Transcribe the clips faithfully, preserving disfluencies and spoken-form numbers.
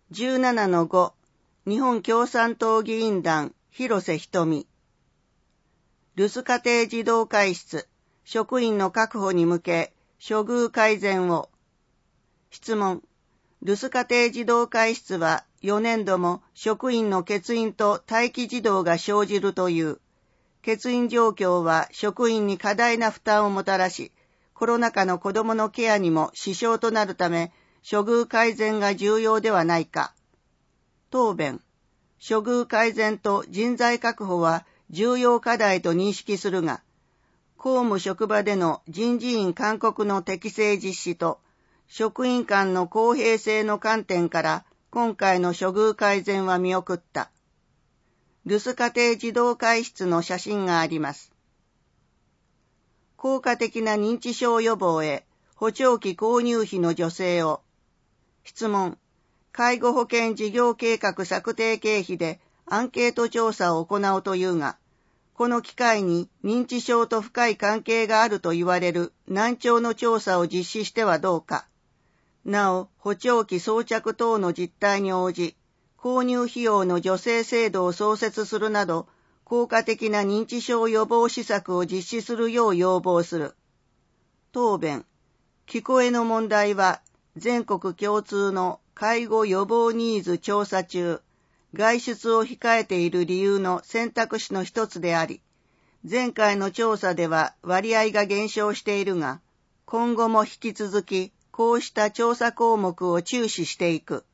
じゅうななのご 日本共産党議員団広瀬瞳。留守家庭児童会室職員の確保に向け処遇改善を。質問。留守家庭児童会室はよねんども職員の欠員と待機児童が生じるという。欠員状況は職員に過大な負担をもたらし、コロナ禍の子どものケアにも支障となるため、処遇改善が重要ではないか。答弁。処遇改善と人材確保は重要課題と認識するが、公務職場での人事院勧告の適正実施と、職員間の公平性の観点から今回の処遇改善は見送った。留守家庭児童会室の写真があります。効果的な認知症予防へ補聴器購入費の助成を。質問。介護保険事業計画策定経費でアンケート調査を行うというが、この機会に認知症と深い関係があると言われる難聴の調査を実施してはどうか。なお、補聴器装着等の実態に応じ、購入費用の助成制度を創設するなど、効果的な認知症予防施策を実施するよう要望する。答弁。聞こえの問題は、全国共通の介護予防ニーズ調査中、外出を控えている理由の選択肢の一つであり、前回の調査では割合が減少しているが、今後も引き続きこうした調査項目を注視していく。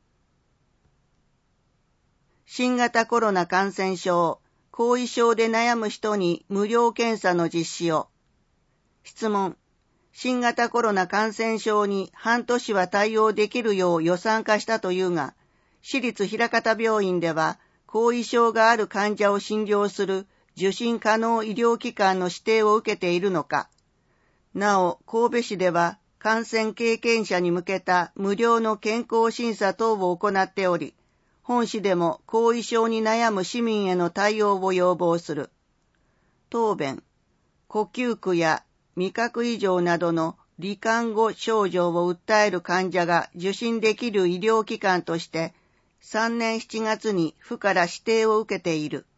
新型コロナ感染症、後遺症で悩む人に無料検査の実施を。質問。新型コロナ感染症に半年は対応できるよう予算化したというが、私立枚方病院では後遺症がある患者を診療する受診可能医療機関の指定を受けているのか。なお、神戸市では感染経験者に向けた無料の健康審査等を行っており、本市でも後遺症に悩む市民への対応を要望する。答弁。呼吸苦や味覚異常などの罹患後症状を訴える患者が受診できる医療機関として、さんねんしちがつに府から指定を受けている。